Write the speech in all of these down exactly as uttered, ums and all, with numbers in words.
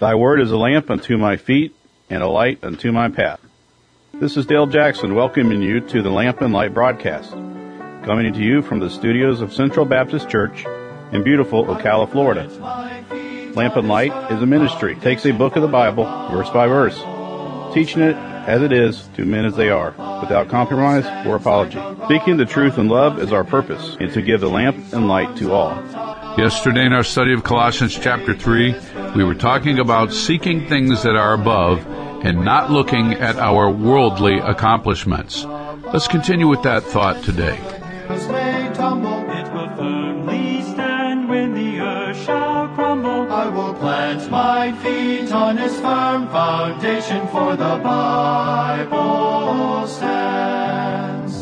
Thy word is a lamp unto my feet and a light unto my path. This is Dale Jackson welcoming you to the Lamp and Light broadcast, coming to you from the studios of Central Baptist Church in beautiful Ocala, Florida. Lamp and Light is a ministry. It takes a book of the Bible, verse by verse, teaching it as it is to men as they are, without compromise or apology. Speaking the truth in love is our purpose, and to give the lamp and light to all. Yesterday in our study of Colossians chapter three, we were talking about seeking things that are above and not looking at our worldly accomplishments. Let's continue with that thought today. It will firmly stand when the earth shall crumble. I will plant my feet on its firm foundation, for the Bible stands.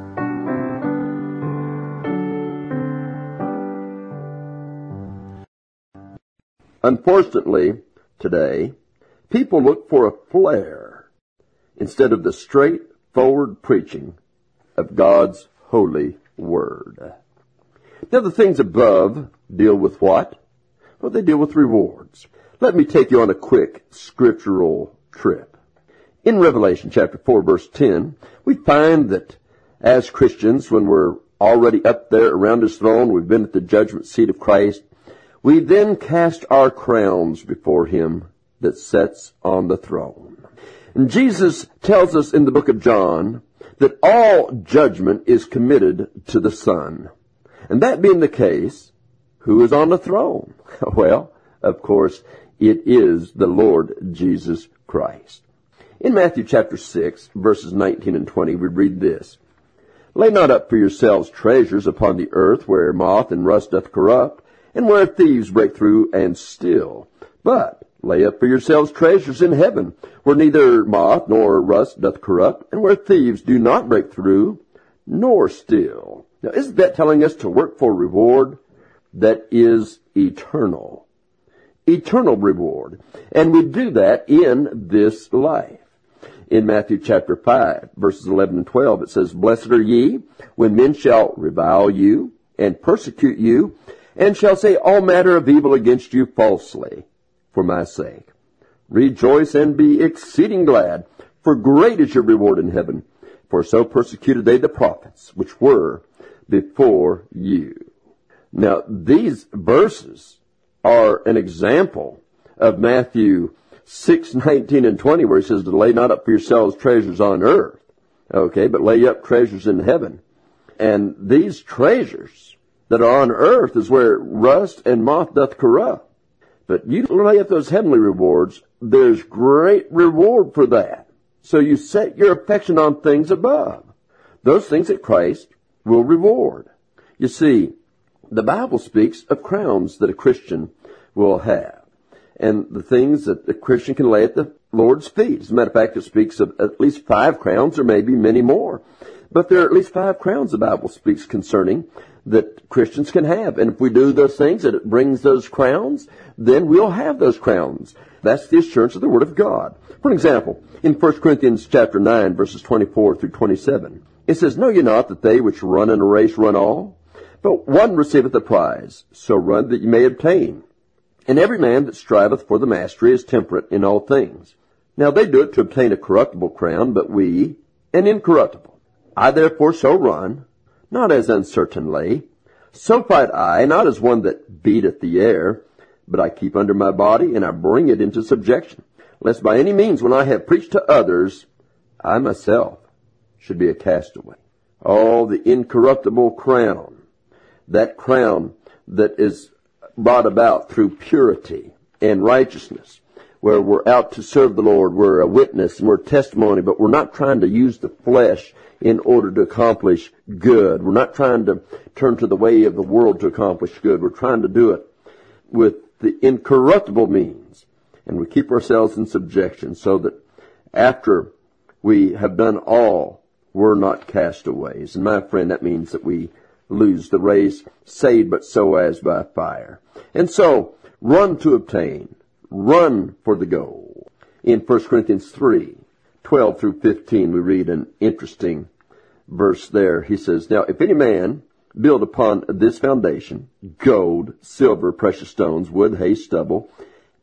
Unfortunately, today, people look for a flare instead of the straightforward preaching of God's holy word. Now, the things above deal with what? Well, they deal with rewards. Let me take you on a quick scriptural trip. In Revelation chapter four, verse ten, we find that as Christians, when we're already up there around His throne, we've been at the judgment seat of Christ, we then cast our crowns before Him that sits on the throne. And Jesus tells us in the book of John that all judgment is committed to the Son. And that being the case, who is on the throne? Well, of course, it is the Lord Jesus Christ. In Matthew chapter six, verses nineteen and twenty, we read this: Lay not up for yourselves treasures upon the earth, where moth and rust doth corrupt, and where thieves break through and steal. But lay up for yourselves treasures in heaven, where neither moth nor rust doth corrupt, and where thieves do not break through nor steal. Now, isn't that telling us to work for reward that is eternal? Eternal reward. And we do that in this life. In Matthew chapter five, verses eleven and twelve, it says, Blessed are ye, when men shall revile you, and persecute you, and shall say all manner of evil against you falsely, for my sake. Rejoice and be exceeding glad, for great is your reward in heaven. For so persecuted they the prophets, which were before you. Now, these verses are an example of Matthew six, nineteen and twenty, where He says to lay not up for yourselves treasures on earth, okay, but lay up treasures in heaven. And these treasures that are on earth is where rust and moth doth corrupt. But you lay up those heavenly rewards, there's great reward for that. So you set your affection on things above, those things that Christ will reward. You see, the Bible speaks of crowns that a Christian will have, and the things that a Christian can lay at the Lord's feet. As a matter of fact, it speaks of at least five crowns, or maybe many more. But there are at least five crowns the Bible speaks concerning that Christians can have. And if we do those things that it brings those crowns, then we'll have those crowns. That's the assurance of the Word of God. For example, in First Corinthians chapter nine, verses twenty-four through twenty-seven, it says, Know ye not that they which run in a race run all? But one receiveth the prize, so run that ye may obtain. And every man that striveth for the mastery is temperate in all things. Now they do it to obtain a corruptible crown, but we an incorruptible. I therefore so run, not as uncertainly. So fight I, not as one that beateth the air, but I keep under my body, and I bring it into subjection, lest by any means, when I have preached to others, I myself should be a castaway. Oh, the incorruptible crown, that crown that is brought about through purity and righteousness, where we're out to serve the Lord, we're a witness and we're testimony, but we're not trying to use the flesh in order to accomplish good. We're not trying to turn to the way of the world to accomplish good. We're trying to do it with the incorruptible means. And we keep ourselves in subjection so that after we have done all, we're not castaways. And my friend, that means that we lose the race, saved but so as by fire. And so, run to obtain. Run for the goal. In First Corinthians three, twelve through fifteen, we read an interesting verse there. He says, Now, if any man build upon this foundation, gold, silver, precious stones, wood, hay, stubble,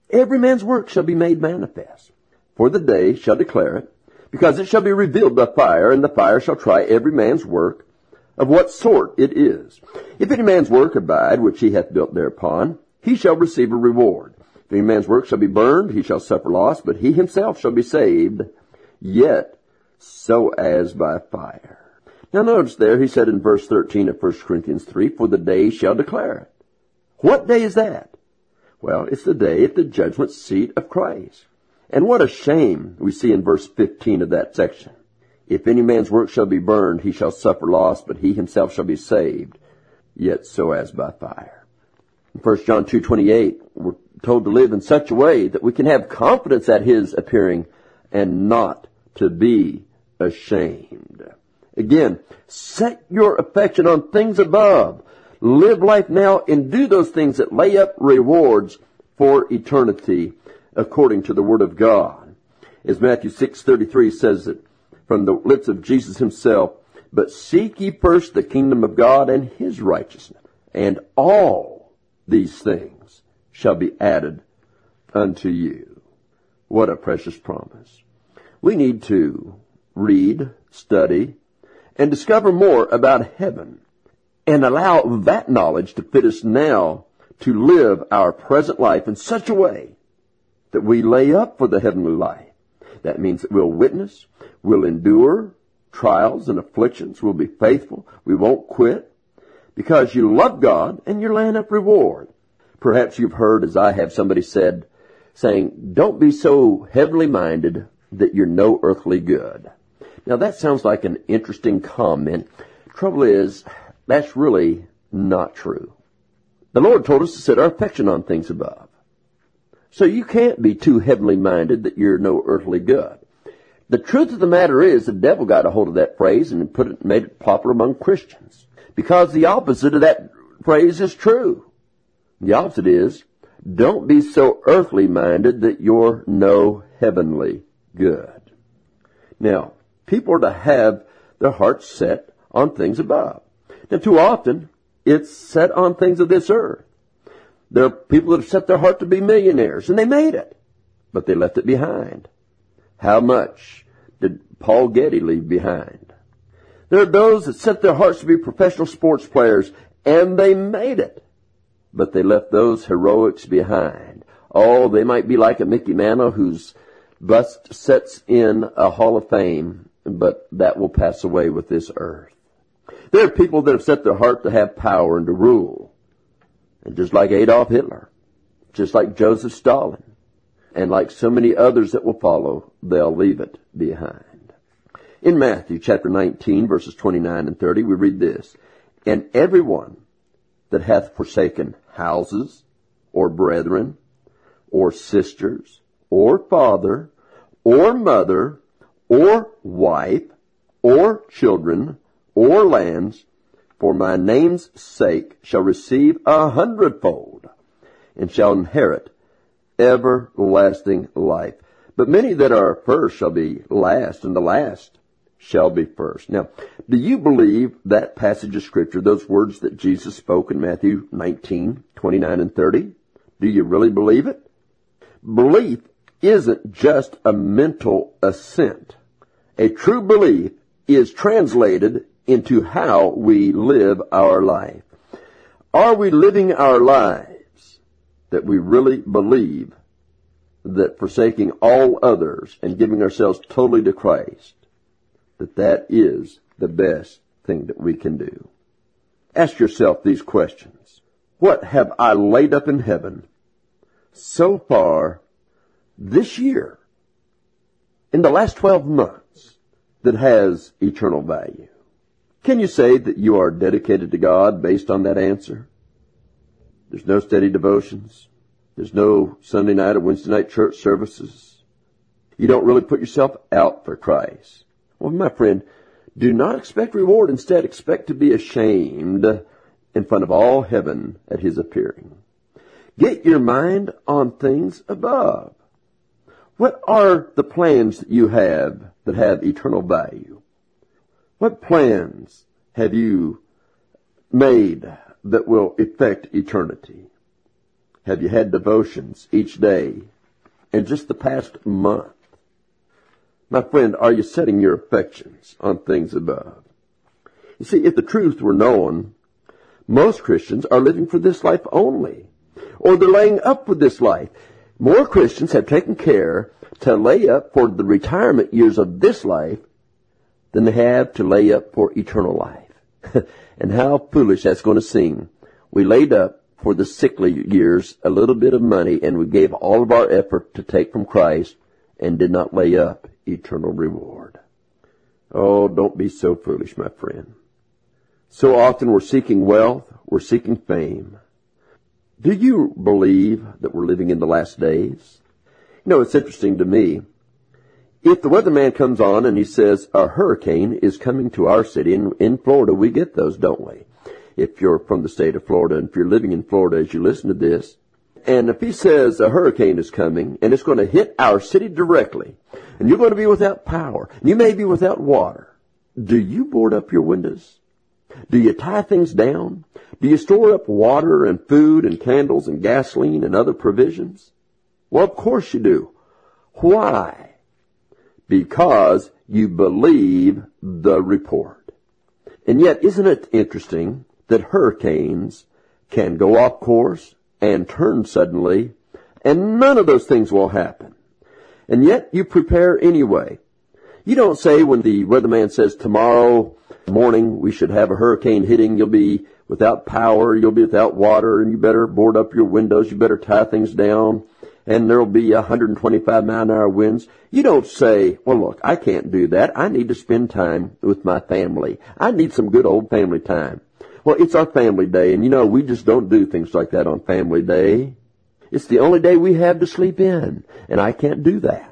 every man's work shall be made manifest. For the day shall declare it, because it shall be revealed by fire, and the fire shall try every man's work of what sort it is. If any man's work abide, which he hath built thereupon, he shall receive a reward. If any man's work shall be burned, he shall suffer loss, but he himself shall be saved, yet so as by fire. Now notice there, he said in verse thirteen of First Corinthians three, for the day shall declare it. What day is that? Well, it's the day at the judgment seat of Christ. And what a shame we see in verse fifteen of that section. If any man's work shall be burned, he shall suffer loss, but he himself shall be saved, yet so as by fire. In First John two twenty-eight, we're told to live in such a way that we can have confidence at his appearing and not to be ashamed. Again, set your affection on things above. Live life now and do those things that lay up rewards for eternity, according to the Word of God. As Matthew six thirty-three says it from the lips of Jesus himself, but seek ye first the kingdom of God and his righteousness, and all these things shall be added unto you. What a precious promise. We need to read, study, and discover more about heaven, and allow that knowledge to fit us now to live our present life in such a way that we lay up for the heavenly life. That means that we'll witness, we'll endure trials and afflictions, we'll be faithful, we won't quit, because you love God and you're laying up reward. Perhaps you've heard, as I have, somebody said, saying, don't be so heavenly minded that you're no earthly good. Now that sounds like an interesting comment. Trouble is, that's really not true. The Lord told us to set our affection on things above. So you can't be too heavenly minded that you're no earthly good. The truth of the matter is the devil got a hold of that phrase and put it, made it popular among Christians. Because the opposite of that phrase is true. The opposite is, don't be so earthly minded that you're no heavenly good. Now, people are to have their hearts set on things above. Now, too often, it's set on things of this earth. There are people that have set their heart to be millionaires, and they made it, but they left it behind. How much did Paul Getty leave behind? There are those that set their hearts to be professional sports players, and they made it, but they left those heroics behind. Oh, they might be like a Mickey Mantle whose bust sits in a hall of fame, but that will pass away with this earth. There are people that have set their heart to have power and to rule. And just like Adolf Hitler, just like Joseph Stalin, and like so many others that will follow, they'll leave it behind. In Matthew chapter nineteen, verses twenty-nine and thirty, we read this, and everyone that hath forsaken houses, or brethren, or sisters, or father, or mother, or wife, or children, or lands, for my name's sake shall receive a hundredfold, and shall inherit everlasting life. But many that are first shall be last, and the last shall be first. Now, do you believe that passage of Scripture, those words that Jesus spoke in Matthew nineteen, twenty-nine and thirty? Do you really believe it? Belief isn't just a mental assent. A true belief is translated into how we live our life. Are we living our lives that we really believe that forsaking all others and giving ourselves totally to Christ, that that is the best thing that we can do? Ask yourself these questions. What have I laid up in heaven so far this year, in the last twelve months, that has eternal value? Can you say that you are dedicated to God based on that answer? There's no steady devotions. There's no Sunday night or Wednesday night church services. You don't really put yourself out for Christ. Well, my friend, do not expect reward. Instead, expect to be ashamed in front of all heaven at his appearing. Get your mind on things above. What are the plans that you have that have eternal value? What plans have you made that will affect eternity? Have you had devotions each day and just the past month? My friend, are you setting your affections on things above? You see, if the truth were known, most Christians are living for this life only, or they're laying up with this life. More Christians have taken care to lay up for the retirement years of this life than they have to lay up for eternal life. And how foolish that's going to seem. We laid up for the sickly years a little bit of money, and we gave all of our effort to take from Christ and did not lay up eternal reward. Oh, don't be so foolish, my friend. So often we're seeking wealth, we're seeking fame. Do you believe that we're living in the last days? You know, it's interesting to me. If the weatherman comes on and he says a hurricane is coming to our city, in, in Florida, we get those, don't we? If you're from the state of Florida, and if you're living in Florida as you listen to this, and if he says a hurricane is coming and it's going to hit our city directly, and you're going to be without power, and you may be without water, do you board up your windows? Do you tie things down? Do you store up water and food and candles and gasoline and other provisions? Well, of course you do. Why? Because you believe the report. And yet, isn't it interesting that hurricanes can go off course and turn suddenly, and none of those things will happen? And yet, you prepare anyway. You don't say when the weatherman says tomorrow morning we should have a hurricane hitting, you'll be without power, you'll be without water, and you better board up your windows, you better tie things down, and there'll be one hundred twenty-five mile an hour winds. You don't say, well, look, I can't do that. I need to spend time with my family. I need some good old family time. Well, it's our family day, and you know, we just don't do things like that on family day. It's the only day we have to sleep in, and I can't do that.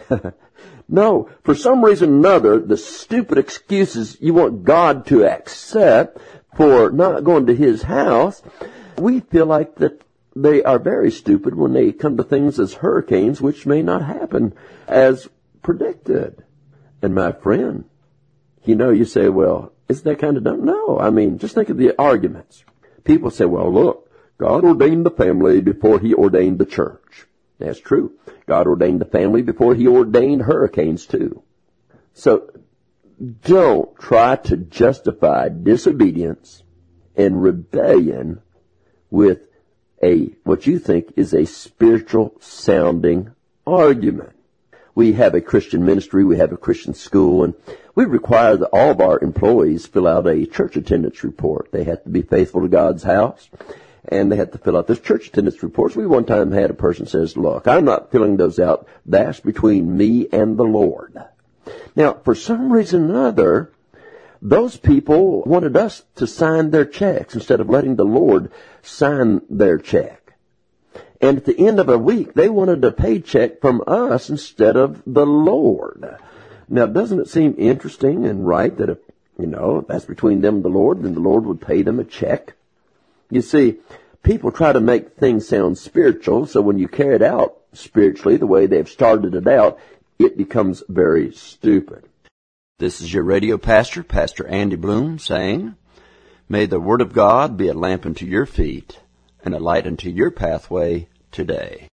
No, for some reason or another, the stupid excuses you want God to accept for not going to His house, we feel like that they are very stupid when they come to things as hurricanes, which may not happen as predicted. And my friend, you know, you say, well, isn't that kind of dumb? No, I mean, just think of the arguments. People say, well, look, God ordained the family before He ordained the church. That's true. God ordained the family before He ordained hurricanes too. So don't try to justify disobedience and rebellion with a what you think is a spiritual sounding argument. We have a Christian ministry, we have a Christian school, and we require that all of our employees fill out a church attendance report. They have to be faithful to God's house, and they have to fill out those church attendance reports. We one time had a person says, look, I'm not filling those out. That's between me and the Lord. Now, for some reason or another, those people wanted us to sign their checks instead of letting the Lord sign their check. And at the end of a week, they wanted a paycheck from us instead of the Lord. Now, doesn't it seem interesting and right that if, you know, that's between them and the Lord, then the Lord would pay them a check? You see, people try to make things sound spiritual, so when you carry it out spiritually the way they've started it out, it becomes very stupid. This is your radio pastor, Pastor Andy Bloom, saying, may the Word of God be a lamp unto your feet and a light unto your pathway today.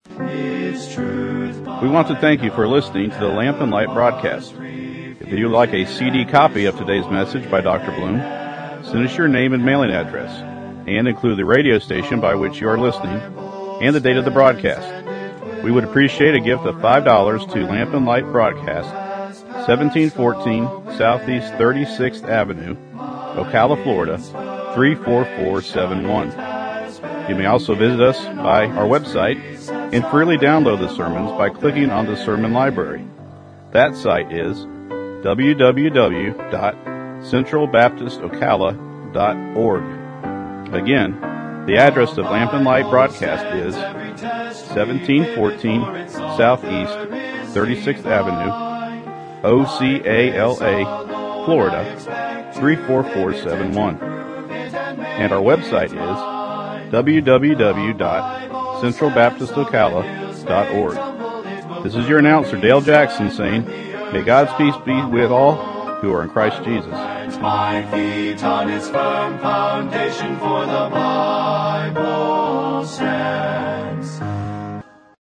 We want to thank you for listening to the Lamp and Light broadcast. If you'd like a C D copy of today's message by Doctor Bloom, send us your name and mailing address, and include the radio station by which you are listening and the date of the broadcast. We would appreciate a gift of five dollars to Lamp and Light Broadcast, seventeen fourteen Southeast thirty-sixth Avenue, Ocala, Florida, three four four seven one. You may also visit us by our website and freely download the sermons by clicking on the sermon library. That site is w w w dot central baptist ocala dot org. Again, the address of Lamp and Light Broadcast is seventeen fourteen Southeast thirty-sixth Avenue, O C A L A, Florida, three four four seven one. And our website is w w w dot central baptist ocala dot org. This is your announcer, Dale Jackson, saying, may God's peace be with all who are in Christ Jesus. Plant my feet on its firm foundation, for the Bible stands.